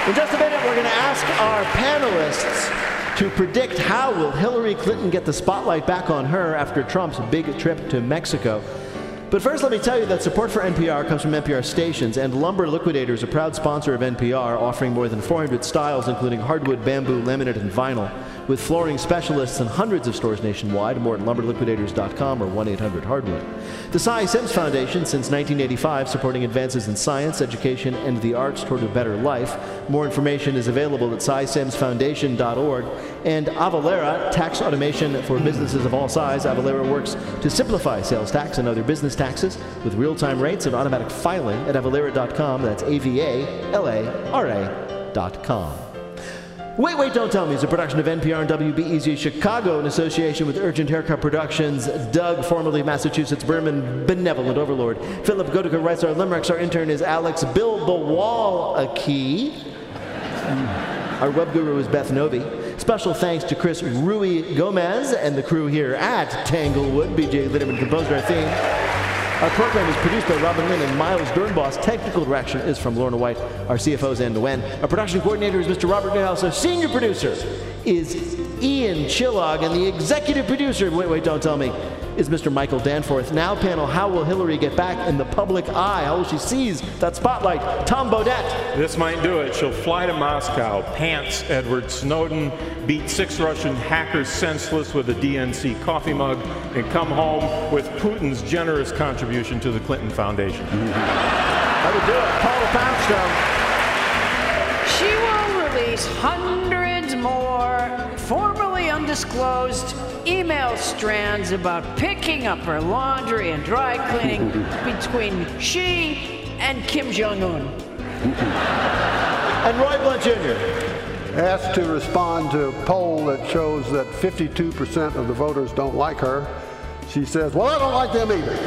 In just a minute, we're going to ask our panelists to predict how will Hillary Clinton get the spotlight back on her after Trump's big trip to Mexico. But first, let me tell you that support for NPR comes from NPR stations, and Lumber Liquidators, a proud sponsor of NPR, offering more than 400 styles, including hardwood, bamboo, laminate, and vinyl, with flooring specialists in hundreds of stores nationwide. More at lumberliquidators.com or 1-800-HARDWOOD. The Cy Sims Foundation, since 1985, supporting advances in science, education, and the arts toward a better life. More information is available at cysimsfoundation.org. And Avalara, tax automation for businesses of all size. Avalara works to simplify sales tax and other business taxes with real-time rates and automatic filing at avalara.com. That's AVALARA.com. Wait, Wait, Don't Tell Me is a production of NPR and WBEZ Chicago in association with Urgent Haircut Productions. Doug, formerly Massachusetts Berman, benevolent overlord. Philip Godeker writes our limericks. Our intern is Alex Bilbawalaki. Our web guru is Beth Novi. Special thanks to Chris Rui Gomez and the crew here at Tanglewood. BJ Litterman composed our theme. Our program is produced by Robin Lynn and Miles Dernboss. Technical direction is from Lorna White. Our CFO is Ann Nguyen. Our production coordinator is Mr. Robert Newhouse. Our senior producer is Ian Chillog. And the executive producer, wait, don't tell me, is Mr. Michael Danforth. Now, panel, how will Hillary get back in the public eye? How will she seize that spotlight? Tom Bodette. This might do it. She'll fly to Moscow, pants Edward Snowden, beat 6 Russian hackers senseless with a DNC coffee mug, and come home with Putin's generous contribution to the Clinton Foundation. That would do it. Paula Poundstone. She will release hundreds more formerly undisclosed email strands about picking up her laundry and dry cleaning between she and Kim Jong-un. And Roy Blunt Jr. Asked to respond to a poll that shows that 52% of the voters don't like her, she says, well, I don't like them either.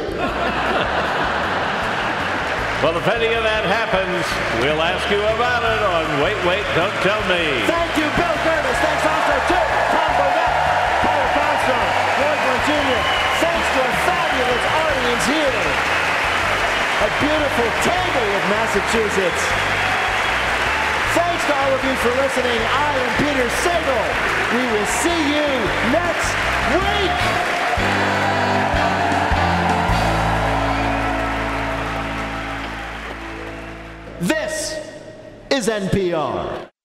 Well, if any of that happens, we'll ask you about it on Wait, Wait, Don't Tell Me. Thank you, Bill Gervis. Thanks also to Tom Bodette, Paula Poundstone, Roy Blunt Jr. Thanks to our fabulous audience here at beautiful Tanglewood, Massachusetts. Thanks to all of you for listening. I am Peter Sagal. We will see you next week. This is NPR.